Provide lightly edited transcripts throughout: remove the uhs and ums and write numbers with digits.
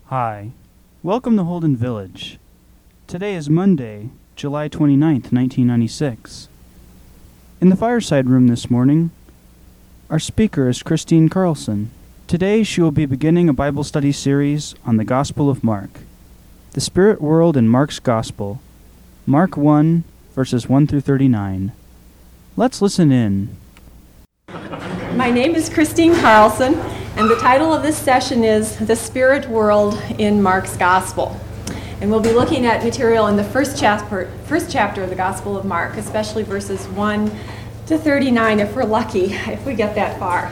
Hi, welcome to Holden Village. Today is Monday, July 29th, 1996. In the fireside room this morning, our speaker is Christine Carlson. Today she will be beginning a Bible study series on the Gospel of Mark, the spirit world in Mark's Gospel, Mark 1, verses 1 through 39. Let's listen in. My name is Christine Carlson, and the title of this session is The Spirit World in Mark's Gospel. And we'll be looking at material in the first chapter of the Gospel of Mark, especially verses 1 to 39, if we're lucky, if we get that far.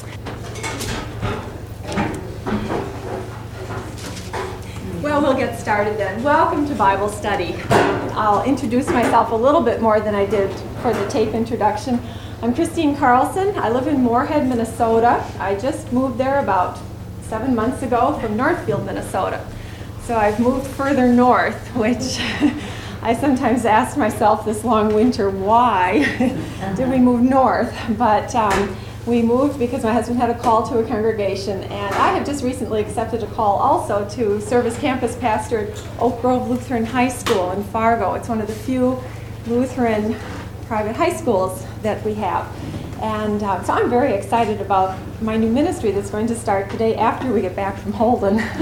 Well, we'll get started then. Welcome to Bible study. I'll introduce myself a little bit more than I did for the tape introduction. I'm Christine Carlson. I live in Moorhead, Minnesota. I just moved there about 7 months ago from Northfield, Minnesota. So I've moved further north, which I sometimes ask myself this long winter, why did we move north? But we moved because my husband had a call to a congregation, and I have just recently accepted a call also to serve as campus pastor at Oak Grove Lutheran High School in Fargo. It's one of the few Lutheran private high schools that we have. And so I'm very excited about my new ministry that's going to start the day after we get back from Holden. So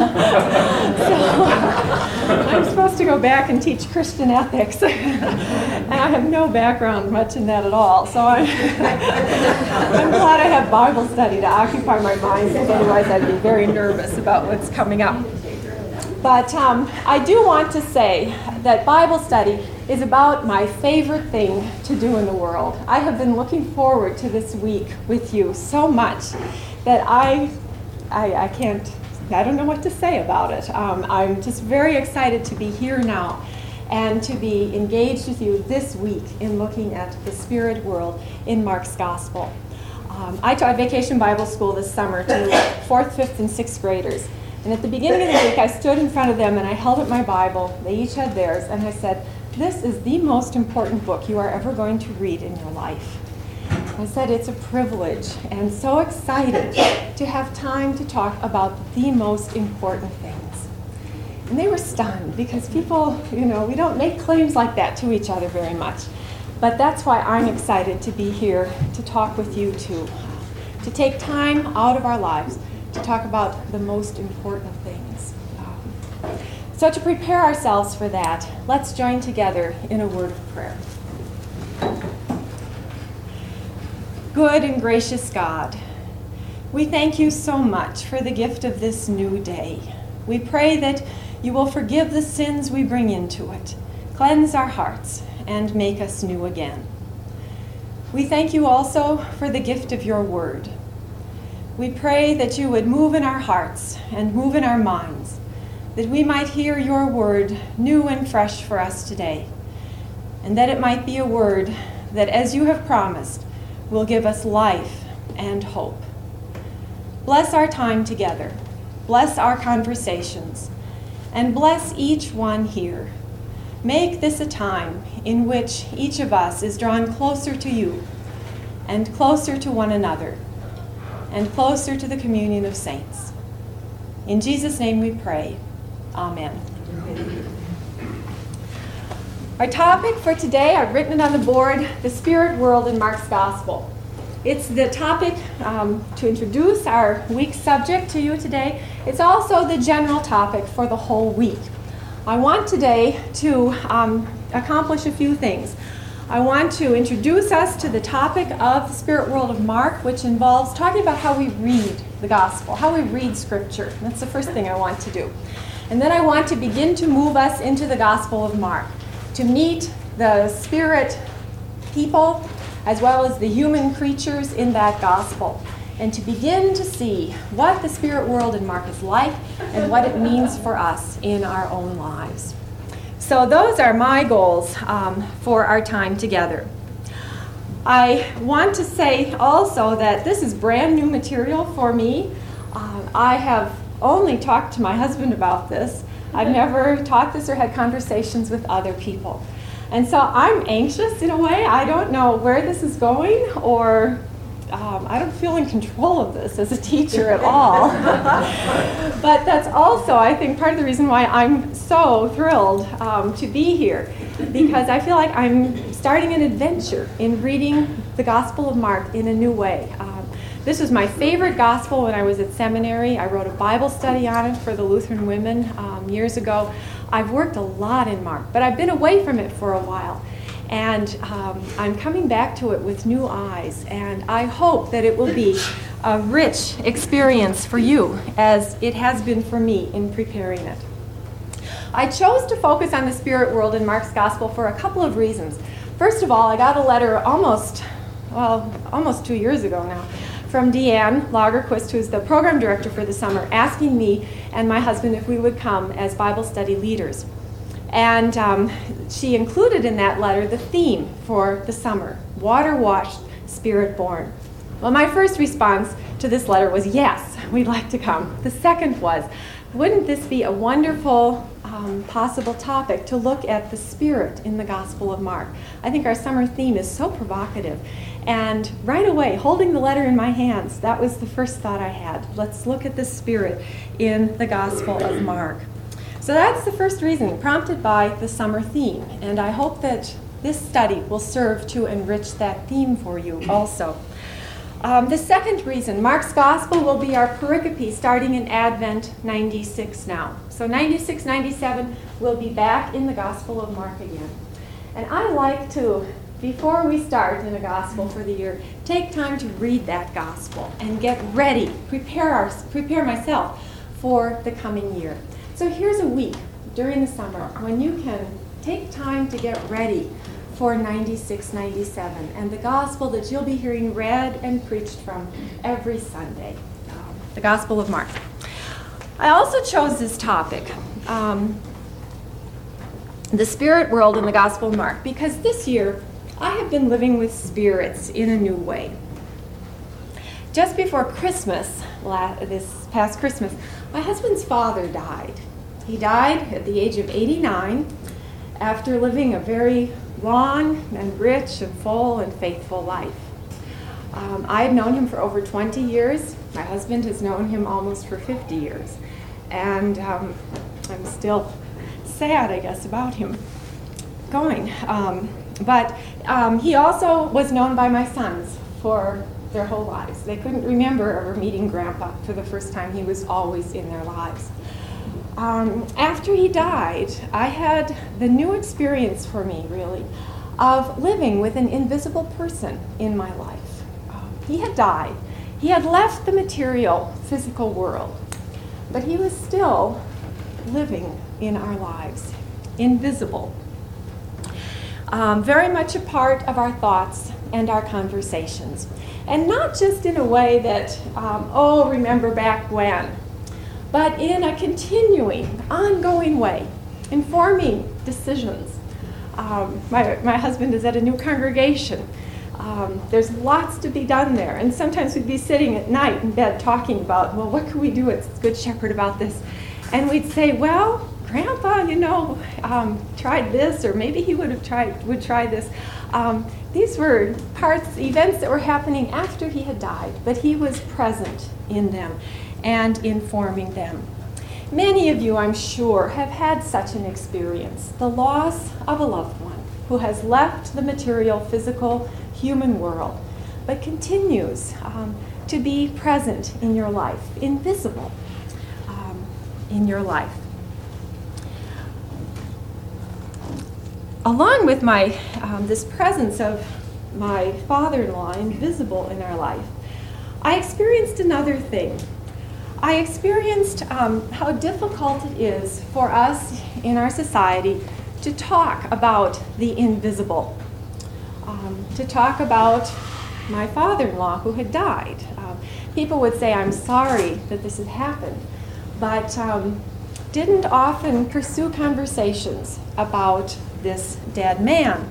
I'm supposed to go back and teach Christian ethics. And I have no background much in that at all. So I'm glad I have Bible study to occupy my mind, because otherwise I'd be very nervous about what's coming up. But I do want to say that Bible study is about my favorite thing to do in the world. I have been looking forward to this week with you so much that I don't know what to say about it. I'm just very excited to be here now and to be engaged with you this week in looking at the spirit world in Mark's Gospel. I taught Vacation Bible School this summer to 4th, 5th, and 6th graders. And at the beginning of the week, I stood in front of them and I held up my Bible. They each had theirs, and I said, "This is the most important book you are ever going to read in your life." I said it's a privilege and so excited to have time to talk about the most important things. And they were stunned, because people, we don't make claims like that to each other very much. But that's why I'm excited to be here to talk with you too, to take time out of our lives to talk about the most important things. So to prepare ourselves for that, let's join together in a word of prayer. Good and gracious God, we thank you so much for the gift of this new day. We pray that you will forgive the sins we bring into it, cleanse our hearts, and make us new again. We thank you also for the gift of your word. We pray that you would move in our hearts and move in our minds, that we might hear your word new and fresh for us today, and that it might be a word that, as you have promised, will give us life and hope. Bless our time together, bless our conversations, and bless each one here. Make this a time in which each of us is drawn closer to you and closer to one another, and closer to the communion of saints. In Jesus' name we pray. Amen. Our topic for today, I've written it on the board, the spirit world in Mark's Gospel. It's the topic to introduce our week's subject to you today. It's also the general topic for the whole week. I want today to accomplish a few things. I want to introduce us to the topic of the spirit world of Mark, which involves talking about how we read the gospel, how we read scripture. That's the first thing I want to do. And then I want to begin to move us into the Gospel of Mark, to meet the spirit people as well as the human creatures in that gospel, and to begin to see what the spirit world in Mark is like and what it means for us in our own lives. So those are my goals for our time together. I want to say also that this is brand new material for me. I have only talked to my husband about this. I've never taught this or had conversations with other people. And so I'm anxious in a way. I don't know where this is going or I don't feel in control of this as a teacher at all. But that's also, I think, part of the reason why I'm so thrilled to be here, because I feel like I'm starting an adventure in reading the Gospel of Mark in a new way. This was my favorite gospel when I was at seminary. I wrote a Bible study on it for the Lutheran women years ago. I've worked a lot in Mark, but I've been away from it for a while. And I'm coming back to it with new eyes, and I hope that it will be a rich experience for you, as it has been for me in preparing it. I chose to focus on the spirit world in Mark's Gospel for a couple of reasons. First of all, I got a letter almost 2 years ago now from Deanne Lagerquist, who's the program director for the summer, asking me and my husband if we would come as Bible study leaders. And she included in that letter the theme for the summer, water-washed, spirit-born. Well, my first response to this letter was, yes, we'd like to come. The second was, wouldn't this be a wonderful possible topic to look at the Spirit in the Gospel of Mark? I think our summer theme is so provocative. And right away, holding the letter in my hands, that was the first thought I had. Let's look at the Spirit in the Gospel of Mark. So that's the first reason, prompted by the summer theme. And I hope that this study will serve to enrich that theme for you also. The second reason, Mark's Gospel will be our pericope starting in Advent 96 now. So 96, 97, we'll be back in the Gospel of Mark again. And I like to, before we start in a Gospel for the year, take time to read that Gospel and get ready, prepare myself for the coming year. So here's a week during the summer when you can take time to get ready for 96, 97, and the gospel that you'll be hearing read and preached from every Sunday, the Gospel of Mark. I also chose this topic, the spirit world in the Gospel of Mark, because this year I have been living with spirits in a new way. Just before Christmas, this past Christmas, my husband's father died. He died at the age of 89 after living a very long and rich and full and faithful life. I have known him for over 20 years. My husband has known him almost for 50 years. And I'm still sad, I guess, about him going. But he also was known by my sons for their whole lives. They couldn't remember ever meeting Grandpa for the first time. He was always in their lives. After he died, I had the new experience for me, really, of living with an invisible person in my life. He had died. He had left the material, physical world, but he was still living in our lives, invisible, very much a part of our thoughts and our conversations. And not just in a way that, remember back when, but in a continuing, ongoing way, informing decisions. My husband is at a new congregation. There's lots to be done there. And sometimes we'd be sitting at night in bed talking about, well, what can we do at Good Shepherd about this? And we'd say, well, Grandpa, tried this, or maybe he would try this. These were events that were happening after he had died, but he was present in them and informing them. Many of you, I'm sure, have had such an experience, the loss of a loved one who has left the material, physical, human world, but continues to be present in your life, invisible in your life. Along with this presence of my father-in-law invisible in our life, I experienced another thing. I experienced how difficult it is for us in our society to talk about the invisible, to talk about my father-in-law who had died. People would say, I'm sorry that this had happened, but didn't often pursue conversations about this dead man.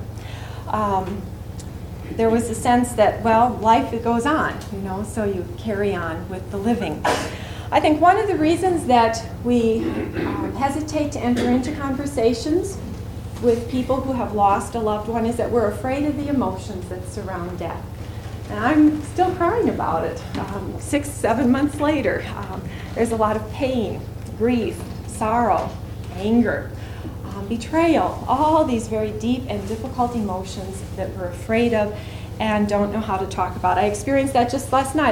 There was a sense that, well, life goes on, so you carry on with the living. I think one of the reasons that we hesitate to enter into conversations with people who have lost a loved one is that we're afraid of the emotions that surround death. And I'm still crying about it. 6, 7 months later, there's a lot of pain, grief, sorrow, anger, betrayal, all these very deep and difficult emotions that we're afraid of and don't know how to talk about. I experienced that just last night.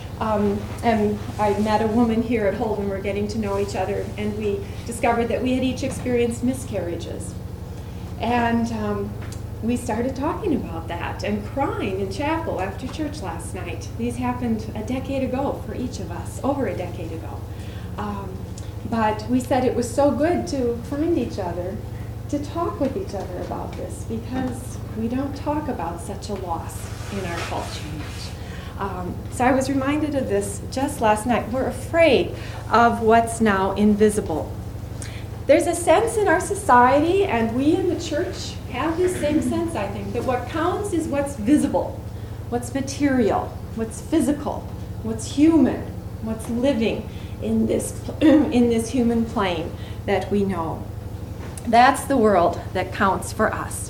I met a woman here at Holden. We're getting to know each other, and we discovered that we had each experienced miscarriages. And we started talking about that and crying in chapel after church last night. These happened a decade ago for each of us, over a decade ago. But we said it was so good to find each other, to talk with each other about this, because we don't talk about such a loss in our culture much. So I was reminded of this just last night. We're afraid of what's now invisible. There's a sense in our society, and we in the church have this same sense, I think, that what counts is what's visible, what's material, what's physical, what's human, what's living in this human plane that we know. That's the world that counts for us.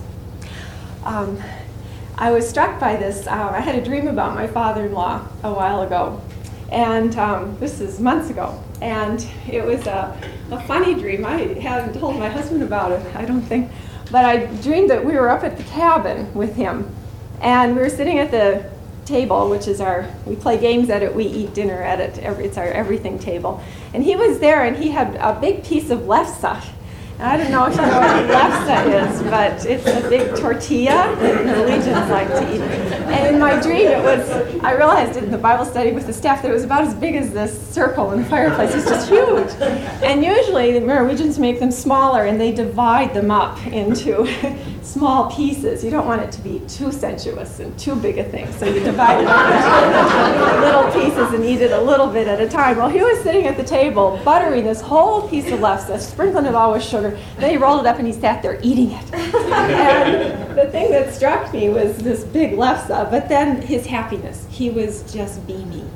I was struck by this. I had a dream about my father-in-law a while ago, and this is months ago. And it was a funny dream. I haven't told my husband about it, I don't think. But I dreamed that we were up at the cabin with him, and we were sitting at the table, which is we play games at it, we eat dinner at it, it's our everything table. And he was there, and he had a big piece of lefse. And I don't know if you know what lefse is, but it's a big tortilla that Norwegians like to eat. And in my dream, I realized in the Bible study with the staff that it was about as big as this circle in the fireplace. It's just huge. And usually the Norwegians make them smaller, and they divide them up into small pieces. You don't want it to be too sensuous and too big a thing, so you divide it up into little pieces and eat it a little bit at a time. Well, he was sitting at the table buttering this whole piece of lefse, sprinkling it all with sugar. Then he rolled it up and he sat there eating it. And the thing that struck me was this big lefse, but then his happiness. He was just beaming.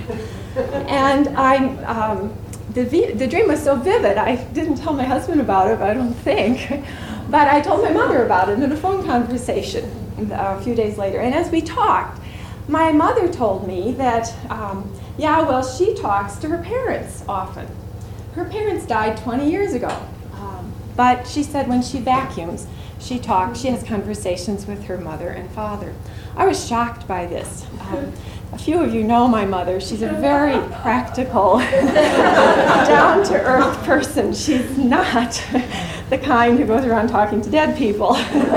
And the dream was so vivid. I didn't tell my husband about it, I don't think. But I told my mother about it in a phone conversation a few days later. And as we talked, my mother told me that, she talks to her parents often. Her parents died 20 years ago. But she said when she vacuums, she has conversations with her mother and father. I was shocked by this. A few of you know my mother. She's a very practical, down-to-earth person. She's not the kind who goes around talking to dead people.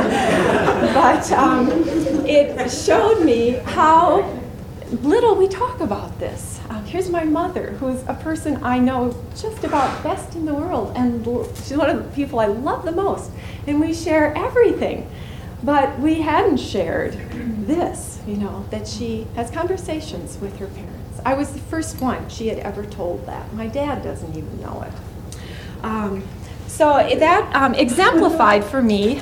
But it showed me how little we talk about this. Here's my mother, who's a person I know just about best in the world, and she's one of the people I love the most, and we share everything. But we hadn't shared this, that she has conversations with her parents. I was the first one she had ever told that. My dad doesn't even know it. So that exemplified for me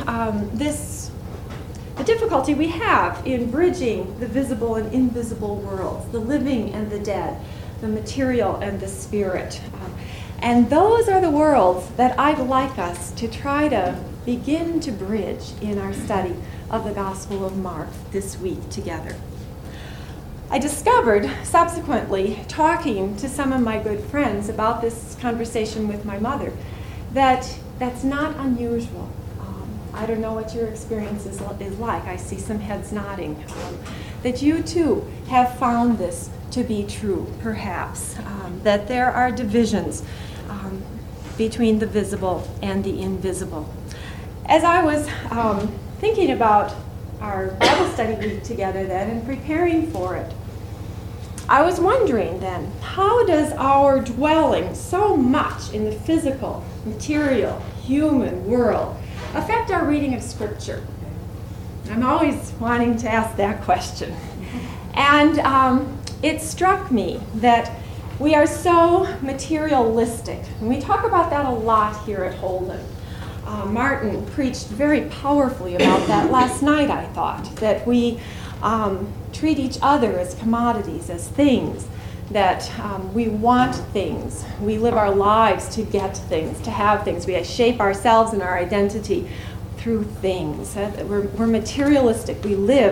the difficulty we have in bridging the visible and invisible worlds, the living and the dead, the material and the spirit. And those are the worlds that I'd like us to try to begin to bridge in our study of the Gospel of Mark this week together. I discovered subsequently, talking to some of my good friends about this conversation with my mother, that that's not unusual. I don't know what your experience is like. I see some heads nodding. That you too have found this to be true, perhaps. That there are divisions between the visible and the invisible. As I was thinking about our Bible study week together then and preparing for it, I was wondering then, how does our dwelling so much in the physical, material, human world affect our reading of Scripture? I'm always wanting to ask that question. And it struck me that we are so materialistic. And we talk about that a lot here at Holden. Martin preached very powerfully about that last night, I thought, that we treat each other as commodities, as things, that we want things. We live our lives to get things, to have things. We shape ourselves and our identity through things. We're materialistic. We live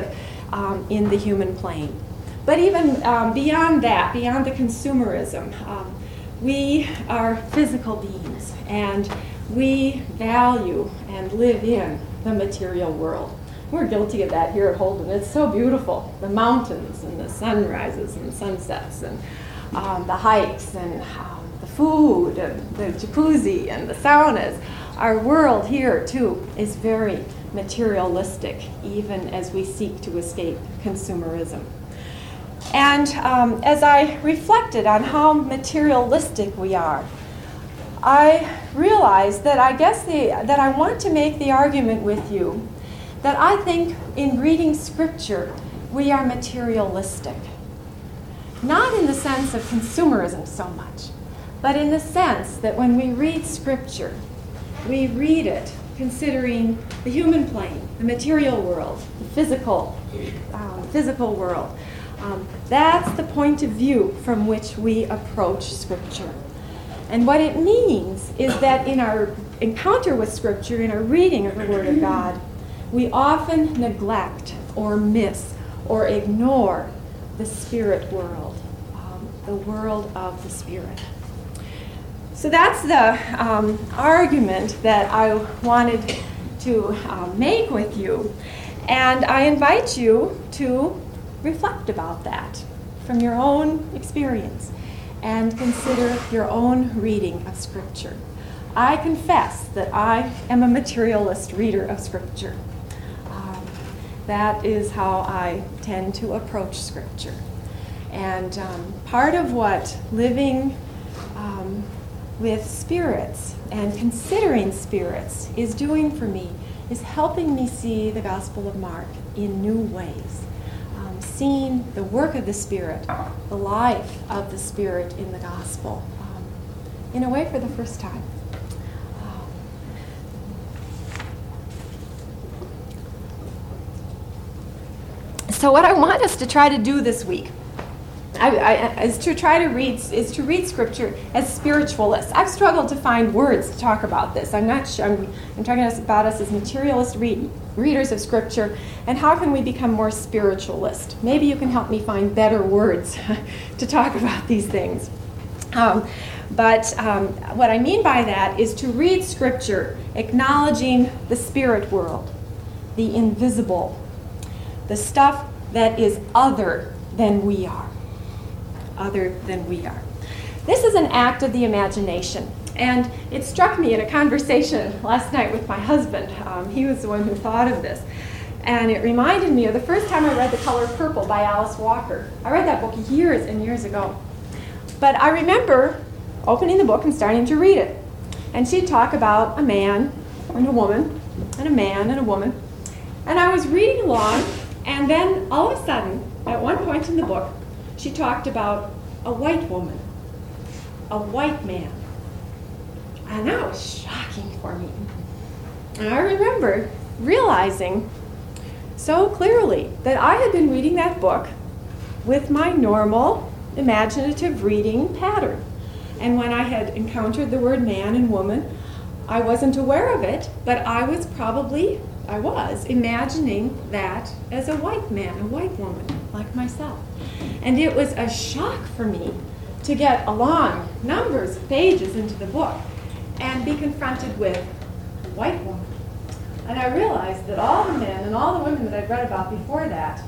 in the human plane. But even beyond that, beyond the consumerism, we are physical beings, and we value and live in the material world. We're guilty of that here at Holden. It's so beautiful. The mountains and the sunrises and sunsets and the hikes and the food and the jacuzzi and the saunas. Our world here, too, is very materialistic, even as we seek to escape consumerism. And as I reflected on how materialistic we are, I realized that that I want to make the argument with you that I think in reading Scripture, we are materialistic. Not in the sense of consumerism so much, but in the sense that when we read Scripture, we read it considering the human plane, the material world, the physical world. That's the point of view from which we approach Scripture. And what it means is that in our encounter with Scripture, in our reading of the Word of God, we often neglect or miss or ignore the spirit world, the world of the Spirit. So that's the argument that I wanted to make with you. And I invite you to reflect about that from your own experience and consider your own reading of Scripture. I confess that I am a materialist reader of Scripture. That is how I tend to approach Scripture. And part of what living with spirits and considering spirits is doing for me is helping me see the Gospel of Mark in new ways. Seeing the work of the Spirit, the life of the Spirit in the Gospel, in a way for the first time. So what I want us to try to do this week is to read Scripture as spiritualists. I've struggled to find words to talk about this. I'm not sure. I'm talking about us as materialist readers of Scripture, and how can we become more spiritualist? Maybe you can help me find better words to talk about these things. But what I mean by that is to read Scripture acknowledging the spirit world, the invisible, the stuff that is other than we are. Other than we are. This is an act of the imagination. And it struck me in a conversation last night with my husband. He was the one who thought of this. And it reminded me of the first time I read The Color Purple by Alice Walker. I read that book years and years ago. But I remember opening the book and starting to read it. And she'd talk about a man and a woman, and a man and a woman. And I was reading along, and then all of a sudden, at one point in the book, she talked about a white woman, a white man. And that was shocking for me. And I remember realizing so clearly that I had been reading that book with my normal imaginative reading pattern. And when I had encountered the word man and woman, I wasn't aware of it, but I was imagining that as a white man, a white woman, like myself. And it was a shock for me to get along numbers of pages into the book and be confronted with a white woman. And I realized that all the men and all the women that I'd read about before that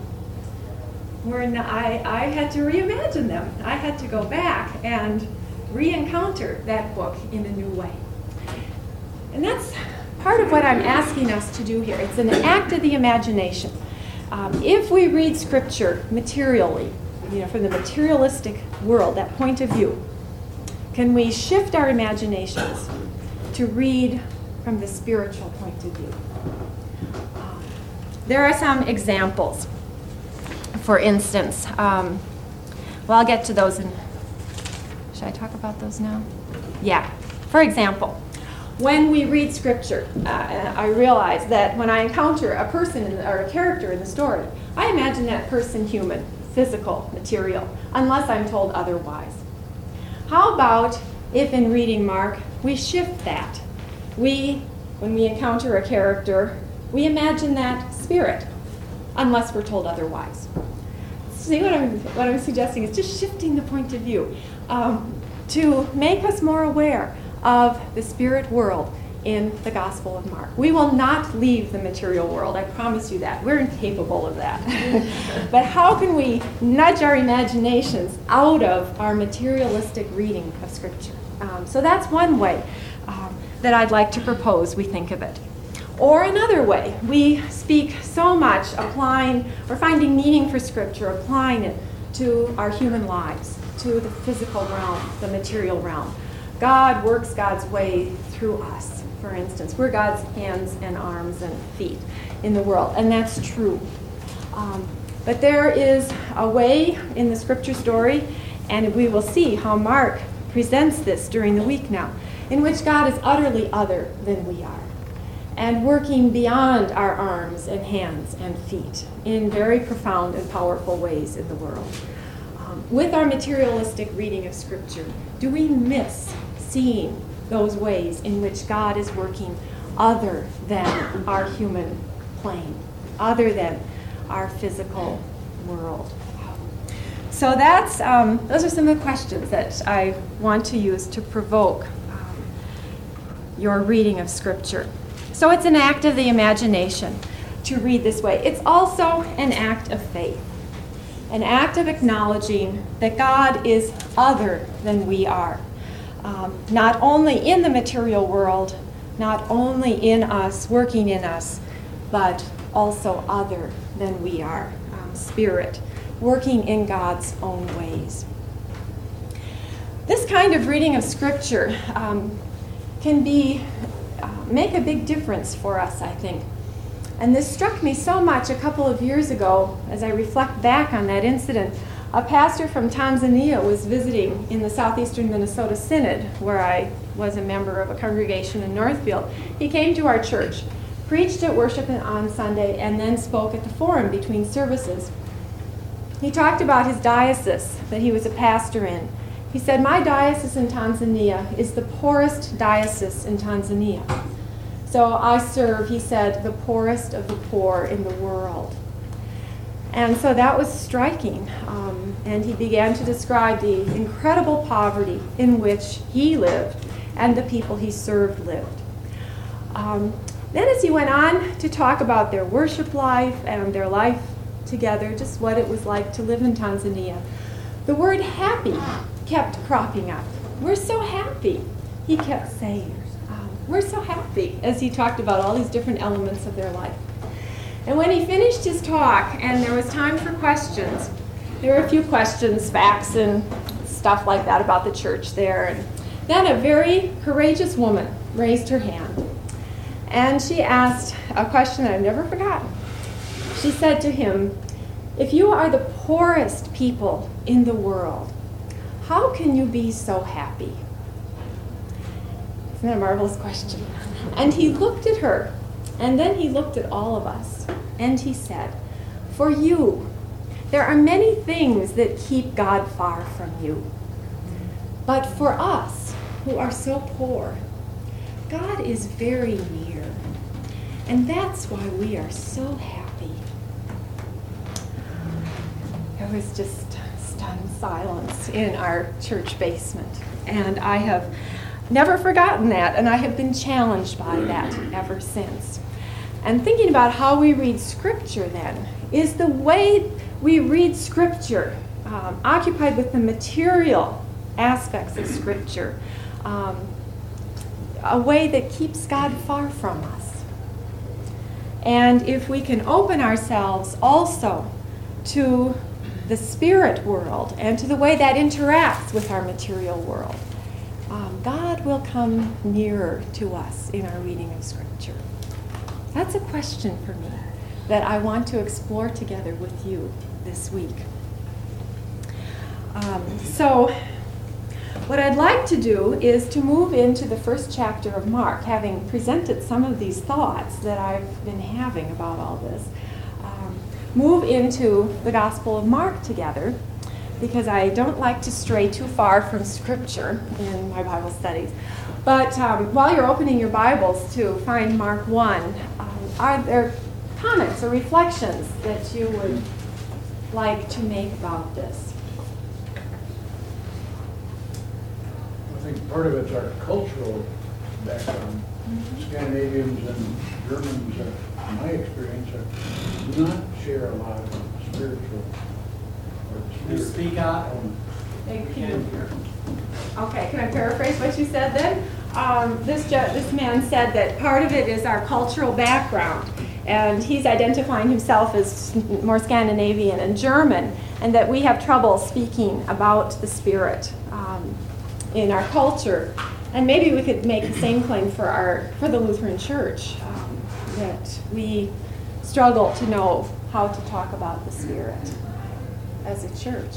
I had to reimagine them. I had to go back and re-encounter that book in a new way. And that's part of what I'm asking us to do here. It's an act of the imagination. If we read Scripture materially, from the materialistic world, that point of view, can we shift our imaginations to read from the spiritual point of view? There are some examples. For instance, I'll get to those should I talk about those now? Yeah. For example, when we read Scripture, I realize that when I encounter a person or a character in the story, I imagine that person human, physical, material, unless I'm told otherwise. How about if in reading Mark, we shift that? When we encounter a character, we imagine that spirit, unless we're told otherwise. See what I'm suggesting is just shifting the point of view to make us more aware of the spirit world in the Gospel of Mark. We will not leave the material world, I promise you that. We're incapable of that. But how can we nudge our imaginations out of our materialistic reading of Scripture? So that's one way that I'd like to propose we think of it. Or another way, we speak so much applying or finding meaning for Scripture, applying it to our human lives, to the physical realm, the material realm. God works God's way through us, for instance. We're God's hands and arms and feet in the world, and that's true. But there is a way in the Scripture story, and we will see how Mark presents this during the week now, in which God is utterly other than we are, and working beyond our arms and hands and feet in very profound and powerful ways in the world. With our materialistic reading of Scripture, do we miss seeing those ways in which God is working other than our human plane, other than our physical world? So that's those are some of the questions that I want to use to provoke your reading of Scripture. So it's an act of the imagination to read this way. It's also an act of faith, an act of acknowledging that God is other than we are, not only in the material world, not only in us, working in us, but also other than we are, spirit, working in God's own ways. This kind of reading of Scripture can make a big difference for us, I think. And this struck me so much a couple of years ago as I reflect back on that incident. A pastor from Tanzania was visiting in the southeastern Minnesota Synod, where I was a member of a congregation in Northfield. He came to our church, preached at worship on Sunday, and then spoke at the forum between services. He talked about his diocese that he was a pastor in. He said, "My diocese in Tanzania is the poorest diocese in Tanzania. So I serve," he said, "the poorest of the poor in the world." And so that was striking. And he began to describe the incredible poverty in which he lived and the people he served lived. Then as he went on to talk about their worship life and their life together, just what it was like to live in Tanzania, the word happy kept cropping up. "We're so happy," he kept saying. "We're so happy," as he talked about all these different elements of their life. And when he finished his talk and there was time for questions, there were a few questions, facts and stuff like that about the church there. And then a very courageous woman raised her hand. And she asked a question that I've never forgotten. She said to him, "If you are the poorest people in the world, how can you be so happy?" Isn't that a marvelous question? And he looked at her, and then he looked at all of us, and he said, "For you, there are many things that keep God far from you. But for us, who are so poor, God is very near. And that's why we are so happy." There was just stunned silence in our church basement. And I have never forgotten that, and I have been challenged by that ever since. And thinking about how we read Scripture then, is the way we read Scripture occupied with the material aspects of Scripture, a way that keeps God far from us. And if we can open ourselves also to the spirit world and to the way that interacts with our material world, God will come nearer to us in our reading of Scripture. That's a question for me that I want to explore together with you this week. So what I'd like to do is to move into the first chapter of Mark, having presented some of these thoughts that I've been having about all this. Move into the Gospel of Mark together, because I don't like to stray too far from Scripture in my Bible studies. But while you're opening your Bibles to find Mark 1, comments or reflections that you would like to make about this? I think part of it's our cultural background. Scandinavians and Germans, in my experience, do not share a lot of spiritual or You speak out. Okay, can I paraphrase what you said then? This man said that part of it is our cultural background, and he's identifying himself as more Scandinavian and German, and that we have trouble speaking about the Spirit in our culture. And maybe we could make the same claim for the Lutheran Church, that we struggle to know how to talk about the Spirit as a church.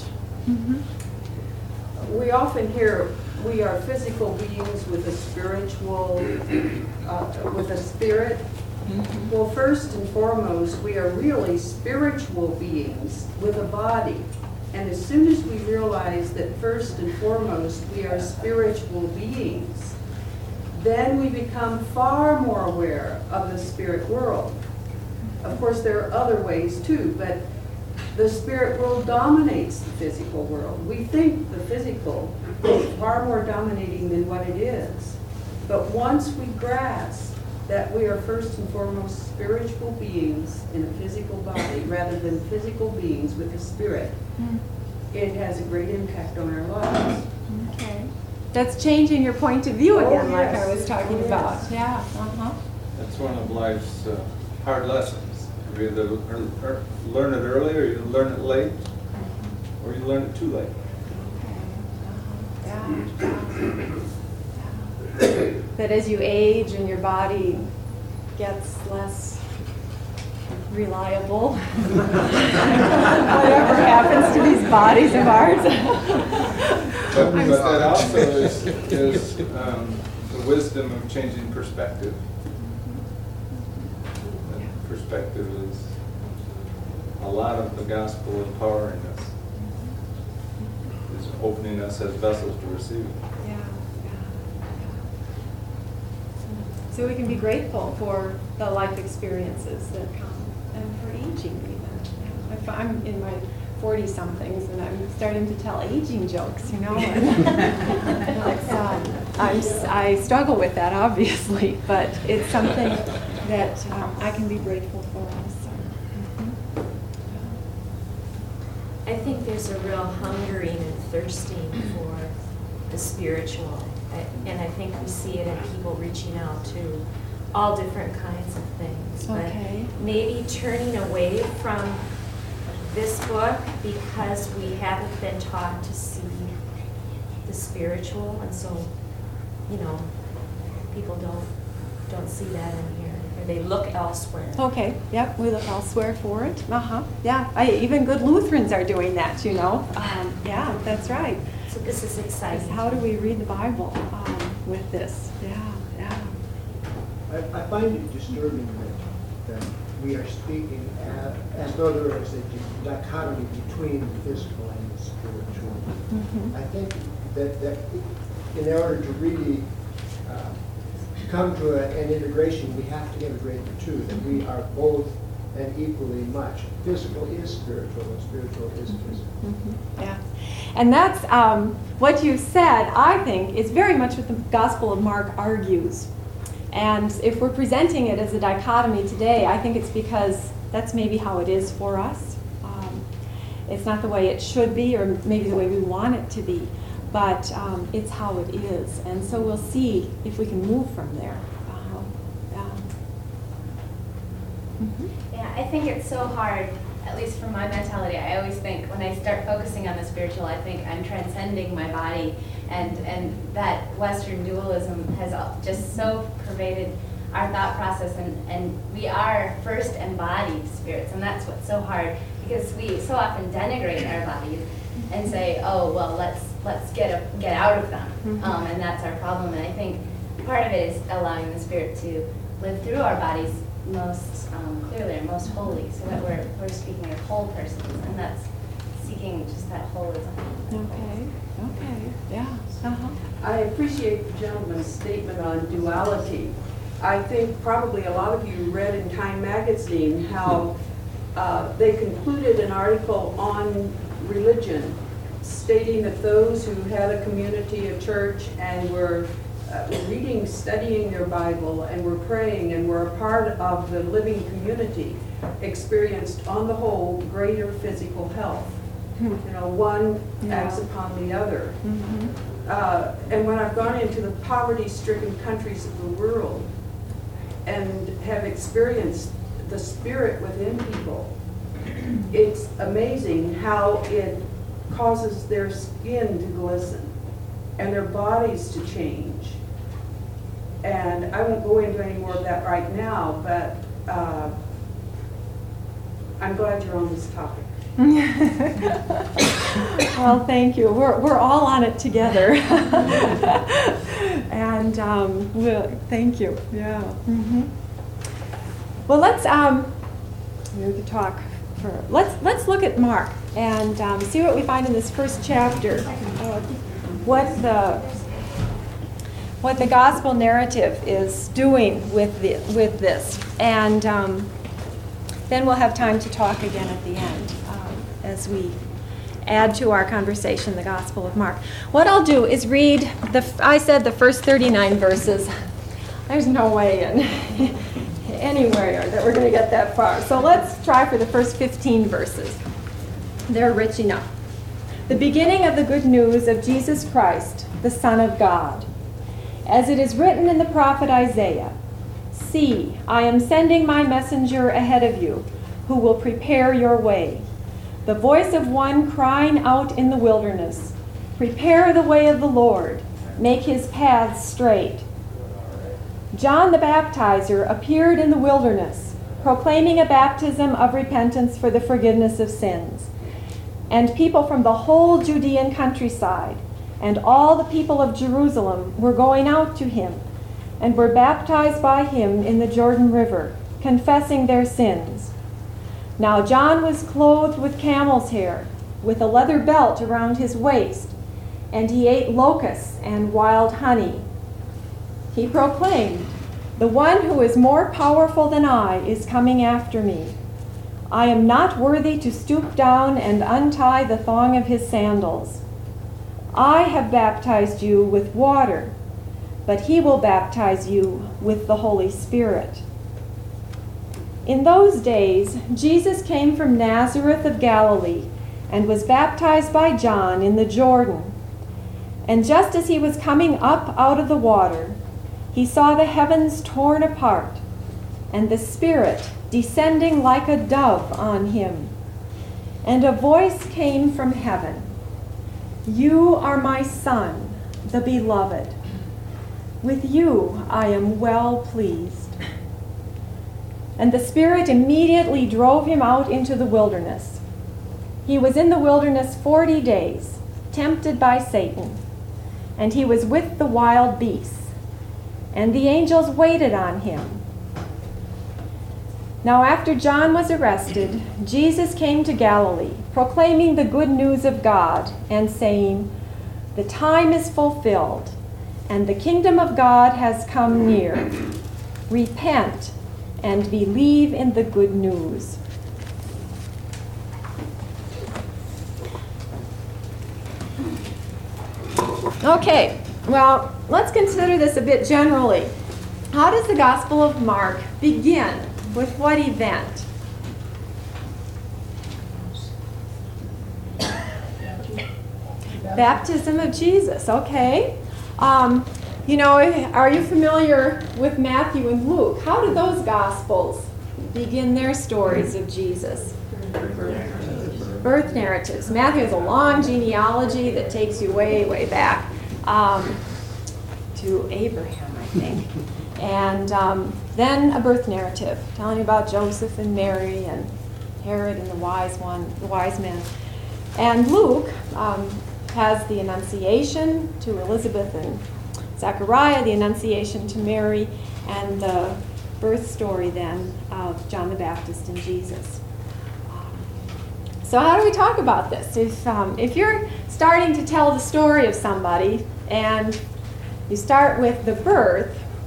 We often hear we are physical beings with a spiritual, with a spirit. Well, first and foremost, we are really spiritual beings with a body. And as soon as we realize that first and foremost we are spiritual beings, then we become far more aware of the spirit world. Of course, there are other ways too, but the spirit world dominates the physical world. We think the physical is far more dominating than what it is. But once we grasp that we are first and foremost spiritual beings in a physical body rather than physical beings with a spirit, it has a great impact on our lives. Okay. That's changing your point of view again, Oh, like yes. I was talking Oh, about. yes. Yeah. That's one of life's hard lessons. You either learn it early, or you learn it late, or you learn it too late. That as you age and your body gets less reliable, whatever happens to these bodies of ours. But that also is the wisdom of changing perspective. And perspective is a lot of the gospel empowering us, is opening us as vessels to receive it. So we can be grateful for the life experiences that come, and for aging even. If I'm in my 40-somethings and I'm starting to tell aging jokes, you know. I struggle with that, obviously, but it's something that I can be grateful for also. I think there's a real hungering and thirsting for the spiritual. And I think we see it in people reaching out to all different kinds of things. Okay. But maybe turning away from this book because we haven't been taught to see the spiritual, and so, people don't see that in here, or they look elsewhere. Okay, yep, we look elsewhere for it. Yeah, even good Lutherans are doing that, yeah, that's right. So this is exciting. How do we read the Bible with this? Yeah. I find it disturbing that we are speaking as though there is a dichotomy between the physical and the spiritual. I think that in order to really come to an integration, we have to integrate the two, that we are both and equally much. Physical is spiritual, and spiritual is physical. Yeah. And that's what you said, I think, is very much what the Gospel of Mark argues. And if we're presenting it as a dichotomy today, I think it's because that's maybe how it is for us. It's not the way it should be, or maybe the way we want it to be, but it's how it is. And so we'll see if we can move from there. Yeah, I think it's so hard, at least from my mentality. I always think when I start focusing on the spiritual, I think I'm transcending my body, and that Western dualism has just so pervaded our thought process, and we are first embodied spirits, and that's what's so hard, because we so often denigrate our bodies and say, oh, well, let's get out of them, and that's our problem. And I think part of it is allowing the Spirit to live through our bodies most clearly and most wholly, so that we're speaking of whole persons, and that's seeking just that holism. Okay, yeah. I appreciate the gentleman's statement on duality, I think probably a lot of you read in Time magazine how they concluded an article on religion stating that those who had a community, a church, and were reading, studying their Bible, and were praying, and were a part of the living community, experienced, on the whole, greater physical health. You know, one acts upon the other. And when I've gone into the poverty-stricken countries of the world and have experienced the spirit within people, it's amazing how it causes their skin to glisten and their bodies to change. And I won't go into any more of that right now, but I'm glad you're on this topic. Well, thank you. We're all on it together. And thank you. Yeah. Well, let's we could talk for. Let's look at Mark and see what we find in this first chapter. What the gospel narrative is doing with this, and then we'll have time to talk again at the end as we add to our conversation the Gospel of Mark. What I'll do is read I said the first 39 verses. There's no way anywhere that we're going to get that far. So let's try for the first 15 verses. They're rich enough. The beginning of the good news of Jesus Christ, the Son of God. As it is written in the prophet Isaiah, "See, I am sending my messenger ahead of you, who will prepare your way. The voice of one crying out in the wilderness, prepare the way of the Lord, make his paths straight." John the Baptizer appeared in the wilderness, proclaiming a baptism of repentance for the forgiveness of sins. And people from the whole Judean countryside and all the people of Jerusalem were going out to him and were baptized by him in the Jordan River, confessing their sins. Now John was clothed with camel's hair, with a leather belt around his waist, and he ate locusts and wild honey. He proclaimed, "The one who is more powerful than I is coming after me. I am not worthy to stoop down and untie the thong of his sandals. I have baptized you with water, but he will baptize you with the Holy Spirit." In those days, Jesus came from Nazareth of Galilee and was baptized by John in the Jordan. And just as he was coming up out of the water, he saw the heavens torn apart and the Spirit descending like a dove on him. And a voice came from heaven, "You are my Son, the beloved. With you I am well pleased." And the Spirit immediately drove him out into the wilderness. He was in the wilderness 40 days, tempted by Satan, and he was with the wild beasts, and the angels waited on him. Now after John was arrested, Jesus came to Galilee, proclaiming the good news of God, and saying, "The time is fulfilled, and the kingdom of God has come near. Repent and believe in the good news." Okay, well, let's consider this a bit generally. How does the Gospel of Mark begin? With what event? Baptism of Jesus, okay. You know, are you familiar with Matthew and Luke? How do those Gospels begin their stories of Jesus? Birth narratives. Matthew has a long genealogy that takes you way, way back to Abraham, I think. And then a birth narrative, telling you about Joseph and Mary and Herod and the wise men. And Luke has the Annunciation to Elizabeth and Zechariah, the Annunciation to Mary, and the birth story then of John the Baptist and Jesus. So how do we talk about this? If you're starting to tell the story of somebody and you start with the birth,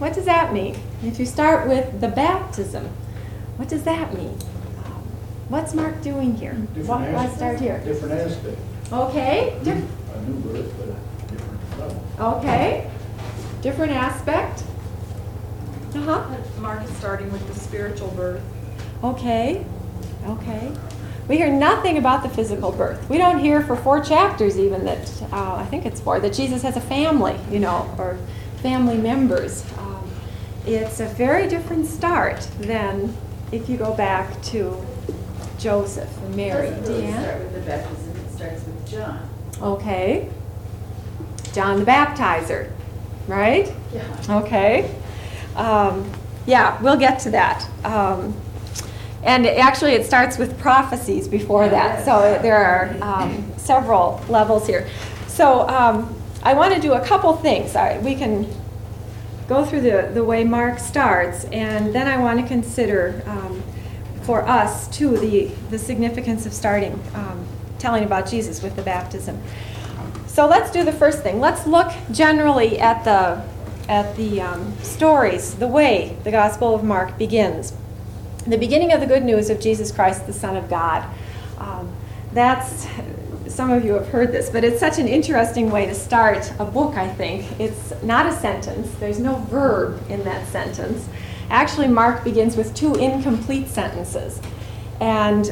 what does that mean? If you start with the baptism, what does that mean? What's Mark doing here? Why start here? Different aspect. Okay. A new birth, but a different level. Okay. Different aspect. Uh-huh. Mark is starting with the spiritual birth. Okay. Okay. We hear nothing about the physical birth. We don't hear for 4 chapters even that, I think it's 4, that Jesus has a family, or family members. It's a very different start than if you go back to Joseph and Mary. It doesn't really Deanne? start with the baptism, it starts with John. Okay. John the Baptizer, right? Yeah. Okay. Yeah, we'll get to that. And actually, it starts with prophecies before that. So there are several levels here. So I want to do a couple things. We can go through the way Mark starts, and then I want to consider for us, too, the significance of starting telling about Jesus with the baptism. So let's do the first thing. Let's look generally at the stories, the way the Gospel of Mark begins. The beginning of the good news of Jesus Christ, the Son of God. That's, some of you have heard this, but it's such an interesting way to start a book, I think. It's not a sentence. There's no verb in that sentence. Actually, Mark begins with 2 incomplete sentences. And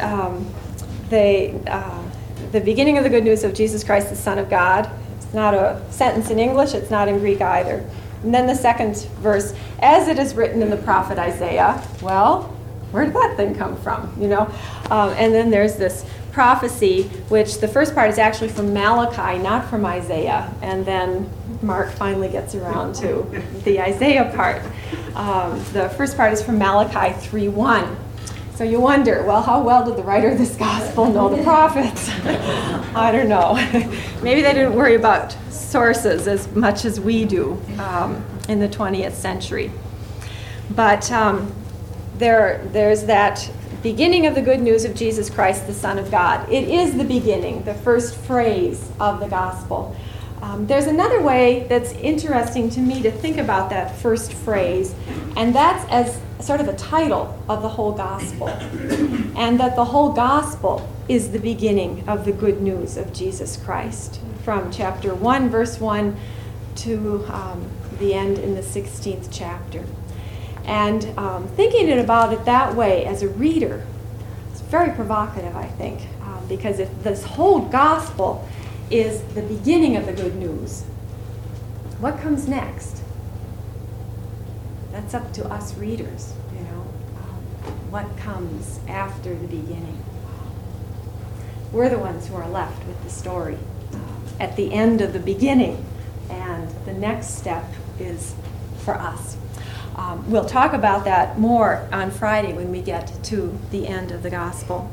the beginning of the good news of Jesus Christ, the Son of God. It's not a sentence in English. It's not in Greek either. And then the second verse, as it is written in the prophet Isaiah. Well, where did that thing come from? And then there's this prophecy, which the first part is actually from Malachi, not from Isaiah. And then Mark finally gets around to the Isaiah part. The first part is from Malachi 3:1. So you wonder, well, how well did the writer of this gospel know the prophets? I don't know. Maybe they didn't worry about sources as much as we do in the 20th century. But there's that beginning of the good news of Jesus Christ, the Son of God. It is the beginning, the first phrase of the gospel. There's another way that's interesting to me to think about that first phrase, and that's as sort of the title of the whole gospel. And that the whole gospel is the beginning of the good news of Jesus Christ, from chapter 1, verse 1 to the end in the 16th chapter. And thinking about it that way as a reader, it's very provocative, I think, because if this whole gospel is the beginning of the good news, what comes next? That's up to us readers, what comes after the beginning. We're the ones who are left with the story at the end of the beginning, and the next step is for us. We'll talk about that more on Friday when we get to the end of the gospel.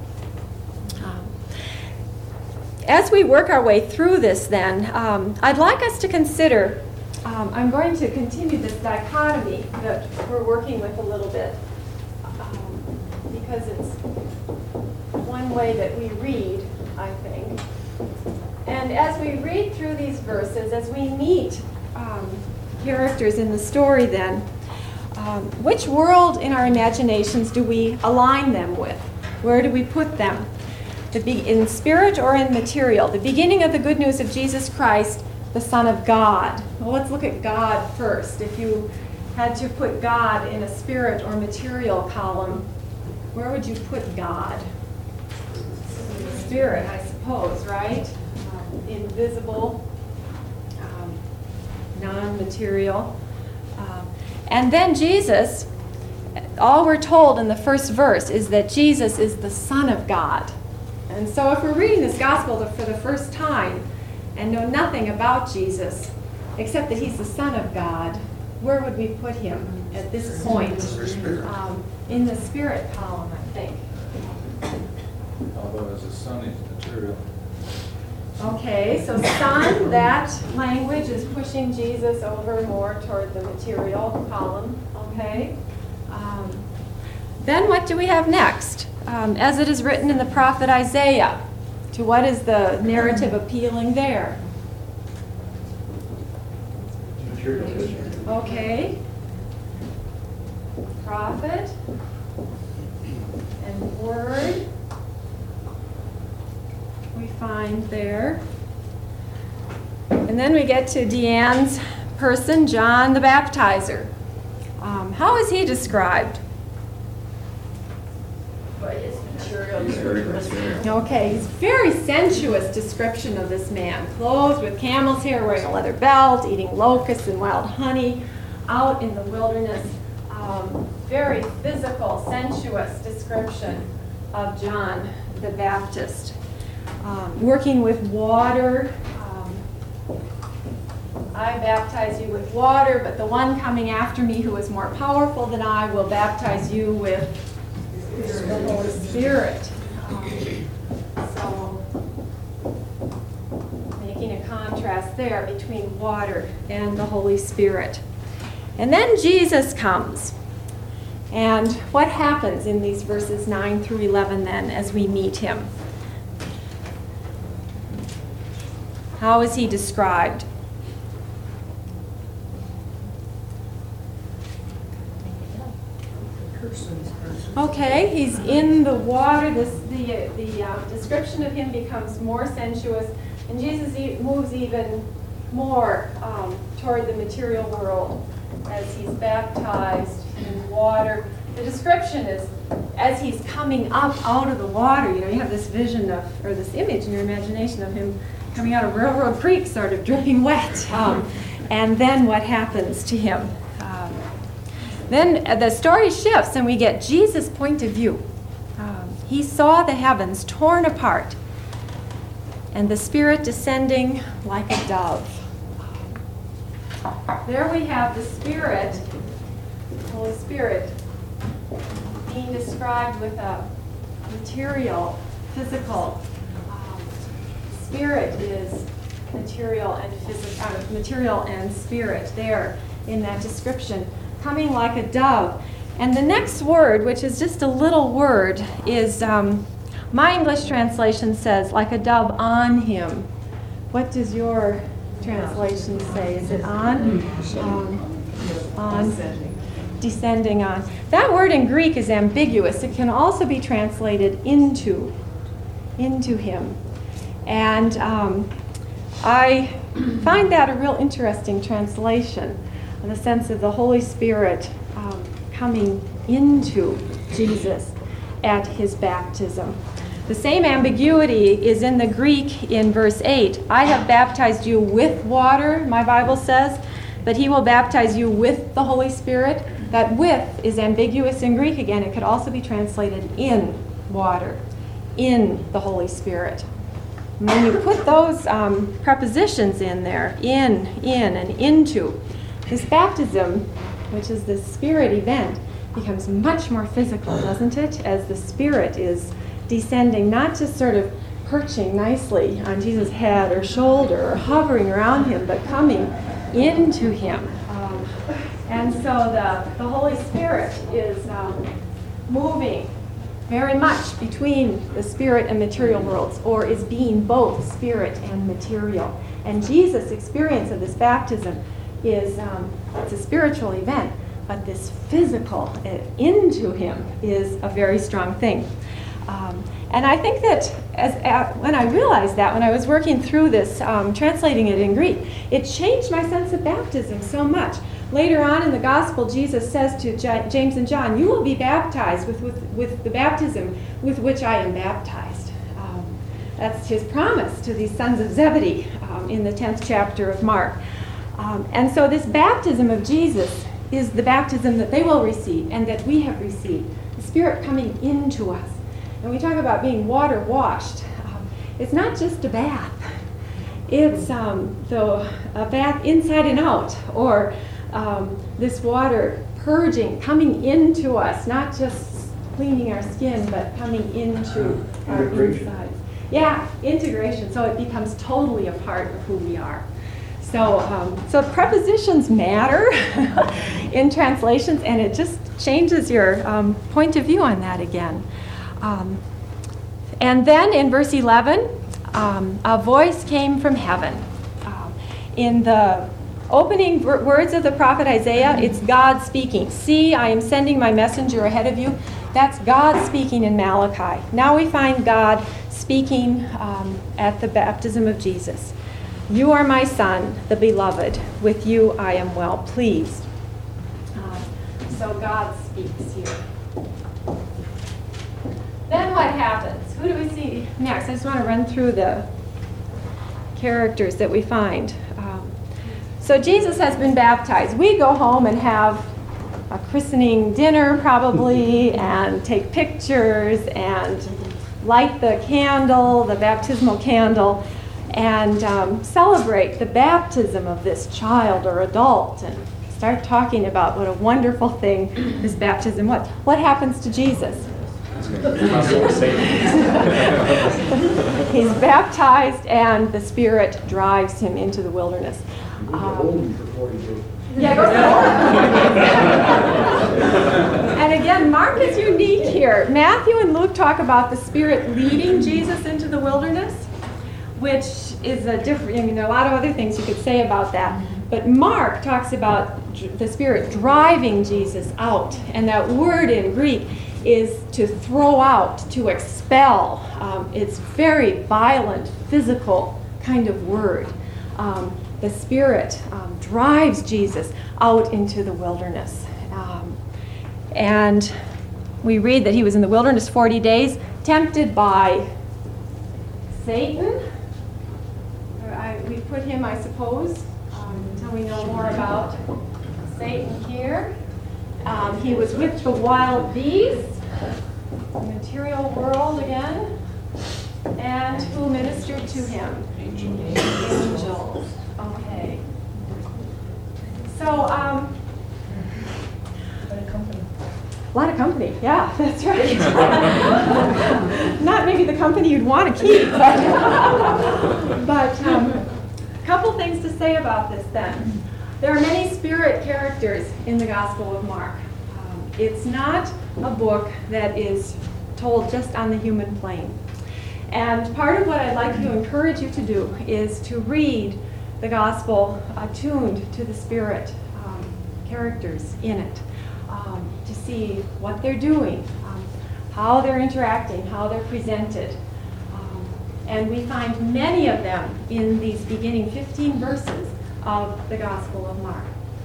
As we work our way through this then, I'd like us to consider, I'm going to continue this dichotomy that we're working with a little bit, because it's one way that we read, I think. And as we read through these verses, as we meet characters in the story then, which world in our imaginations do we align them with? Where do we put them? In spirit or in material? The beginning of the good news of Jesus Christ, the Son of God. Well, let's look at God first. If you had to put God in a spirit or material column, where would you put God? Spirit, I suppose, right? Invisible, non-material. And then Jesus, all we're told in the first verse is that Jesus is the Son of God. And so if we're reading this gospel for the first time and know nothing about Jesus, except that he's the Son of God, where would we put him at this point? In the spirit column, I think. Although as a son, he's material. Okay, so Son, that language is pushing Jesus over more toward the material column. Okay. Then what do we have next? As it is written in the prophet Isaiah. To what is the narrative appealing there? Material history. Okay. prophet, and word we find there. And then we get to Deanne's person, John the Baptizer. How is he described? Okay, he's very sensuous description of this man. Clothed with camel's hair, wearing a leather belt, eating locusts and wild honey, out in the wilderness. Very physical, sensuous description of John the Baptist. Working with water. I baptize you with water, but the one coming after me who is more powerful than I will baptize you with the Holy Spirit. So, making a contrast there between water and the Holy Spirit. And then Jesus comes. And what happens in these verses 9 through 11 then as we meet him? How is he described? Okay, he's in the water. The description of him becomes more sensuous, and Jesus moves even more toward the material world as he's baptized in water. The description is as he's coming up out of the water. You know, you have this vision of, or this image in your imagination of him coming out of Railroad Creek, sort of dripping wet. And then what happens to him? Then the story shifts and we get Jesus' point of view. He saw the heavens torn apart and the Spirit descending like a dove. There we have the Spirit, the Holy Spirit, being described with a material, physical. Spirit is material and physical, material and spirit there in that description. Coming like a dove. And the next word, which is just a little word, is my English translation says, like a dove on him. What does your translation say? Is it on? On. Descending on. That word in Greek is ambiguous. It can also be translated into him. And I find that a real interesting translation, in the sense of the Holy Spirit coming into Jesus at his baptism. The same ambiguity is in the Greek in verse 8. I have baptized you with water, my Bible says, but he will baptize you with the Holy Spirit. That with is ambiguous in Greek again. It could also be translated in water, in the Holy Spirit. And when you put those prepositions in there, in, and into, this baptism, which is this Spirit event, becomes much more physical, doesn't it? As the Spirit is descending, not just sort of perching nicely on Jesus' head or shoulder or hovering around him, but coming into him. And so the Holy Spirit is moving very much between the spirit and material worlds, or is being both spirit and material. And Jesus' experience of this baptism is it's a spiritual event, but this physical into him is a very strong thing. And I think that when I realized that, when I was working through this, translating it in Greek, it changed my sense of baptism so much. Later on in the gospel, Jesus says to James and John, you will be baptized with the baptism with which I am baptized. That's his promise to these sons of Zebedee in the 10th chapter of Mark. And so this baptism of Jesus is the baptism that they will receive and that we have received. The Spirit coming into us. And we talk about being water washed. It's not just a bath. It's a bath inside and out, or this water purging, coming into us, not just cleaning our skin, but coming into our insides. Yeah, integration. So it becomes totally a part of who we are. So prepositions matter in translations, and it just changes your point of view on that again. And then in verse 11, a voice came from heaven. In the opening words of the prophet Isaiah, it's God speaking. See, I am sending my messenger ahead of you. That's God speaking in Malachi. Now we find God speaking at the baptism of Jesus. You are my son, the beloved. With you I am well pleased. So God speaks here. Then what happens? Who do we see next? I just want to run through the characters that we find. So Jesus has been baptized. We go home and have a christening dinner probably and take pictures and light the candle, the baptismal candle, and celebrate the baptism of this child or adult and start talking about what a wonderful thing this baptism was. What happens to Jesus? He's baptized and the Spirit drives him into the wilderness. He was home for 40 days. Yeah, goes And again, Mark is unique here. Matthew and Luke talk about the Spirit leading Jesus into the wilderness, which is a different, there are a lot of other things you could say about that. But Mark talks about the Spirit driving Jesus out. And that word in Greek is to throw out, to expel. It's very violent, physical kind of word. The Spirit drives Jesus out into the wilderness. And we read that he was in the wilderness 40 days, tempted by Satan. We put him, I suppose, until we know more about Satan here. He was with the wild beasts, the material world again, and who ministered to him? Angels. Okay. So, a lot of company. Yeah, that's right. Not maybe the company you'd want to keep, but a couple things to say about this then. There are many Spirit characters in the Gospel of Mark. It's not a book that is told just on the human plane. And part of what I'd like to encourage you to do is to read the Gospel attuned to the Spirit characters in it, to see what they're doing, how they're interacting, how they're presented. And we find many of them in these beginning 15 verses of the Gospel of Mark.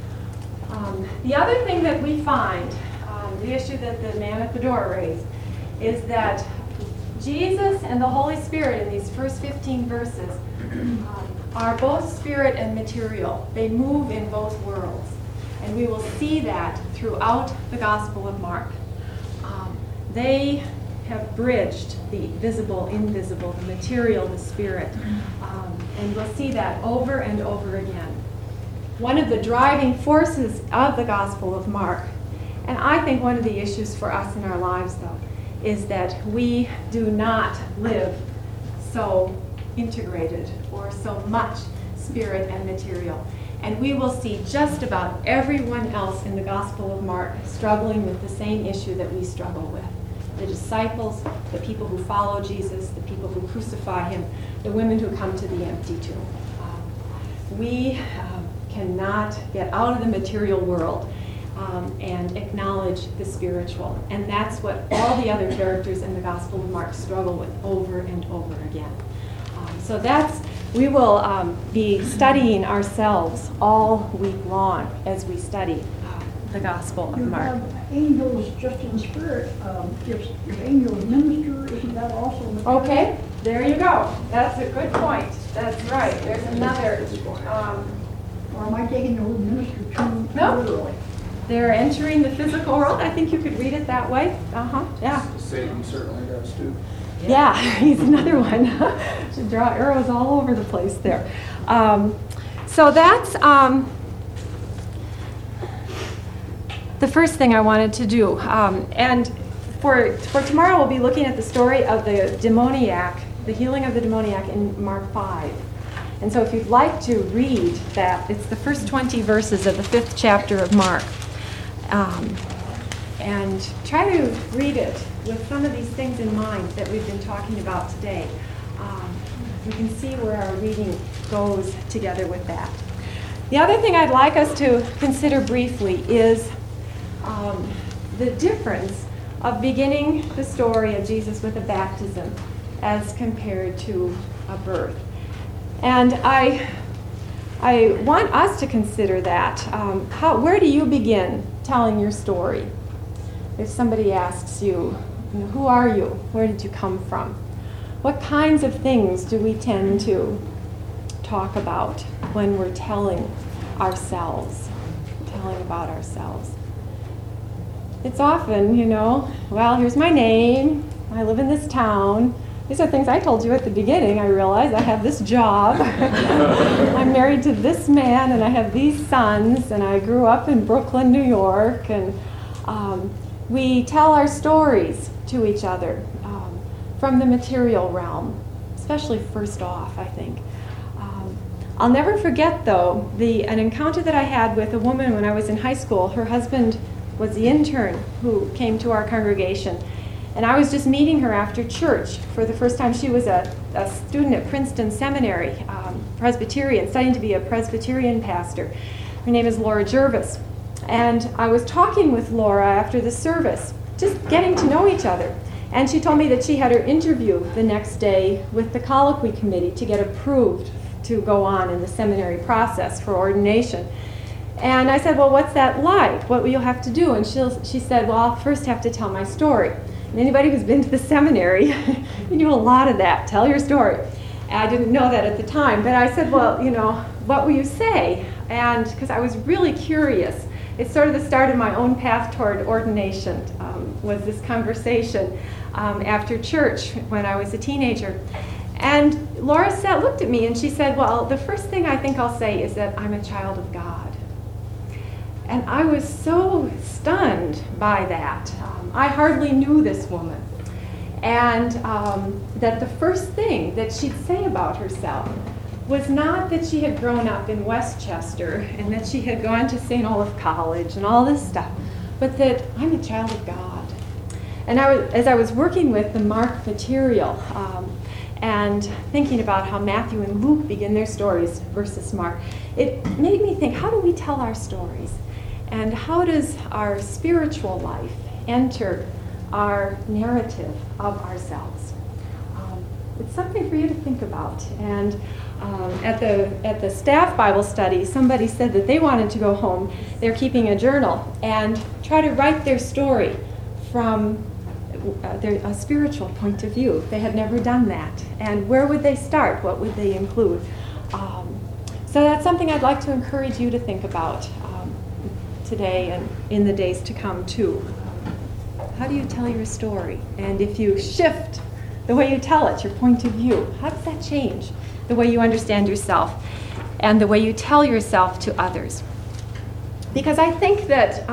The other thing that we find, the issue that the man at the door raised, is that Jesus and the Holy Spirit in these first 15 verses are both spirit and material. They move in both worlds. And we will see that throughout the Gospel of Mark. They have bridged the visible, invisible, the material, the spirit. And we'll see that over and over again. One of the driving forces of the Gospel of Mark, and I think one of the issues for us in our lives, though, is that we do not live so integrated or so much spirit and material. And we will see just about everyone else in the Gospel of Mark struggling with the same issue that we struggle with. The disciples, the people who follow Jesus, the people who crucify him, the women who come to the empty tomb. We cannot get out of the material world and acknowledge the spiritual. And that's what all the other characters in the Gospel of Mark struggle with over and over again. So we will be studying ourselves all week long as we study the Gospel of Mark. You have angels just in spirit. If angels minister, isn't that also material? Okay, there you go. That's a good point. That's right. There's another. Or am I taking the word minister too literally? They're entering the physical world. I think you could read it that way. Yeah. Satan certainly does too. Yeah, he's another one. Should draw arrows all over the place there. So that's the first thing I wanted to do. And for tomorrow, we'll be looking at the story of the demoniac, the healing of the demoniac in Mark 5. And so if you'd like to read that, it's the first 20 verses of the 5th chapter of Mark. And try to read it with some of these things in mind that we've been talking about today. You can see where our reading goes together with that. The other thing I'd like us to consider briefly is the difference of beginning the story of Jesus with a baptism as compared to a birth. And I want us to consider that. Where do you begin telling your story? If somebody asks you, who are you? Where did you come from? What kinds of things do we tend to talk about when we're telling about ourselves? It's often, well, here's my name, I live in this town. These are things I told you at the beginning. I realized I have this job. I'm married to this man, and I have these sons, and I grew up in Brooklyn, New York. And we tell our stories to each other from the material realm, especially first off, I think. I'll never forget, though, an encounter that I had with a woman when I was in high school. Her husband was the intern who came to our congregation. And I was just meeting her after church for the first time. She was a student at Princeton Seminary, Presbyterian, studying to be a Presbyterian pastor. Her name is Laura Jervis. And I was talking with Laura after the service, just getting to know each other. And she told me that she had her interview the next day with the colloquy committee to get approved to go on in the seminary process for ordination. And I said, well, what's that like? What will you have to do? And she said, well, I'll first have to tell my story. And anybody who's been to the seminary, you do a lot of that. Tell your story. And I didn't know that at the time, but I said, well, what will you say? And because I was really curious. It's sort of the start of my own path toward ordination, was this conversation after church when I was a teenager. And Laura looked at me and she said, well, the first thing I think I'll say is that I'm a child of God. And I was so stunned by that. I hardly knew this woman. And that the first thing that she'd say about herself was not that she had grown up in Westchester and that she had gone to St. Olaf College and all this stuff, but that I'm a child of God. And as I was working with the Mark material and thinking about how Matthew and Luke begin their stories versus Mark, it made me think, how do we tell our stories? And how does our spiritual life enter our narrative of ourselves? It's something for you to think about. And at the staff Bible study, somebody said that they wanted to go home. They're keeping a journal and try to write their story from a spiritual point of view. They had never done that. And where would they start? What would they include? So that's something I'd like to encourage you to think about today and in the days to come too. How do you tell your story? And if you shift the way you tell it, your point of view, how does that change the way you understand yourself and the way you tell yourself to others? Because I think that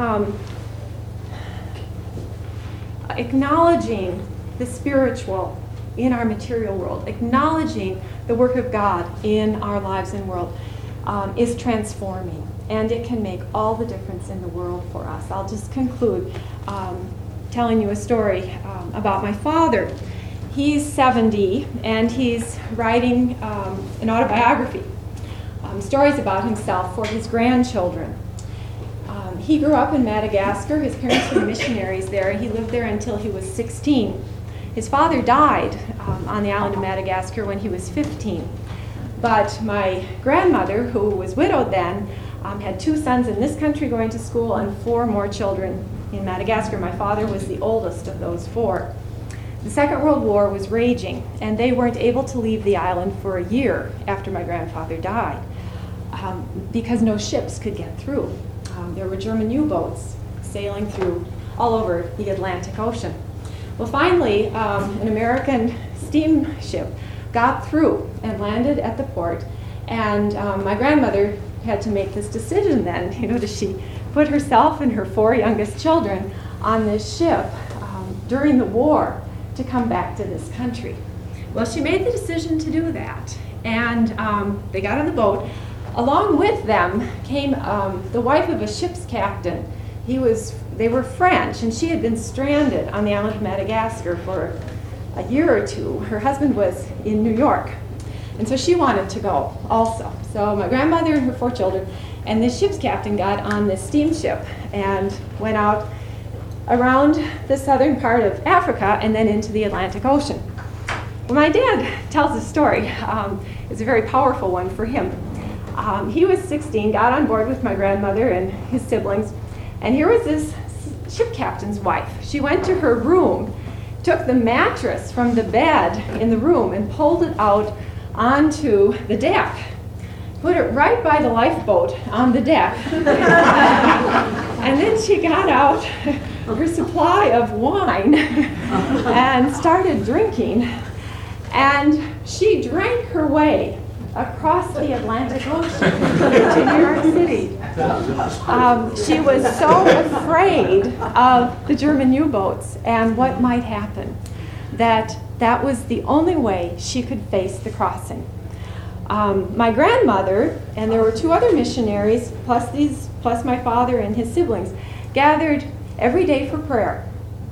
acknowledging the spiritual in our material world, acknowledging the work of God in our lives and world is transforming. And it can make all the difference in the world for us. I'll just conclude telling you a story about my father. He's 70, and he's writing an autobiography, stories about himself for his grandchildren. He grew up in Madagascar. His parents were missionaries there. He lived there until he was 16. His father died on the island of Madagascar when he was 15. But my grandmother, who was widowed then, had 2 sons in this country going to school and 4 more children in Madagascar. My father was the oldest of those 4. The Second World War was raging, and they weren't able to leave the island for a year after my grandfather died because no ships could get through. There were German U-boats sailing through all over the Atlantic Ocean. Well, finally, an American steamship got through and landed at the port, and my grandmother had to make this decision then. Does she put herself and her 4 youngest children on this ship during the war to come back to this country? Well, she made the decision to do that, and they got on the boat. Along with them came the wife of a ship's captain. They were French, and she had been stranded on the island of Madagascar for a year or 2. Her husband was in New York. And so she wanted to go also. So my grandmother and her 4 children and this ship's captain got on this steamship and went out around the southern part of Africa and then into the Atlantic Ocean. Well, my dad tells a story. It's a very powerful one for him. He was 16, got on board with my grandmother and his siblings, and here was this ship captain's wife. She went to her room, took the mattress from the bed in the room and pulled it out onto the deck, put it right by the lifeboat on the deck. And then she got out her supply of wine and started drinking. And she drank her way across the Atlantic Ocean to New York City. She was so afraid of the German U-boats and what might happen that that was the only way she could face the crossing. My grandmother, and there were 2 other missionaries, plus my father and his siblings, gathered every day for prayer.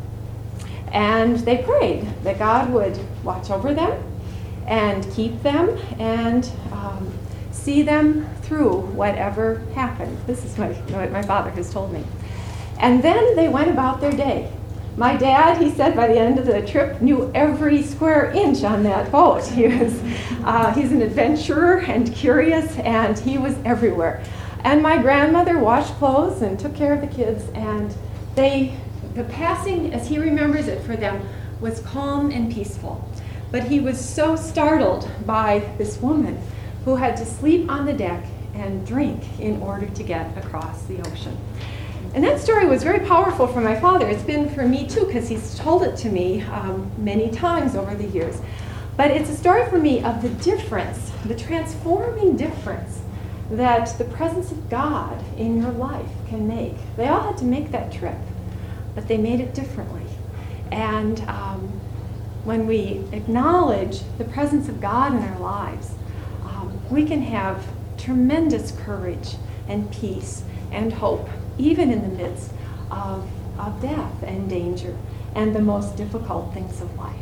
And they prayed that God would watch over them and keep them and see them through whatever happened. This is what my father has told me. And then they went about their day. My dad, he said, by the end of the trip, knew every square inch on that boat. He's an adventurer and curious, and he was everywhere. And my grandmother washed clothes and took care of the kids, and the passing, as he remembers it for them, was calm and peaceful. But he was so startled by this woman who had to sleep on the deck and drink in order to get across the ocean. And that story was very powerful for my father. It's been for me too, because he's told it to me many times over the years. But it's a story for me of the difference, the transforming difference that the presence of God in your life can make. They all had to make that trip, but they made it differently. And when we acknowledge the presence of God in our lives, we can have tremendous courage and peace and hope, even in the midst of death and danger and the most difficult things of life.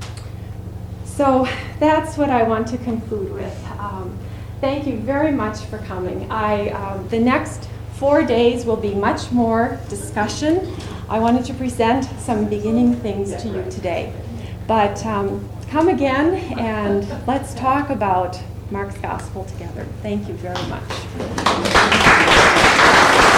So that's what I want to conclude with. Thank you very much for coming. The next 4 days will be much more discussion. I wanted to present some beginning things to you today. But come again and let's talk about Mark's Gospel together. Thank you very much.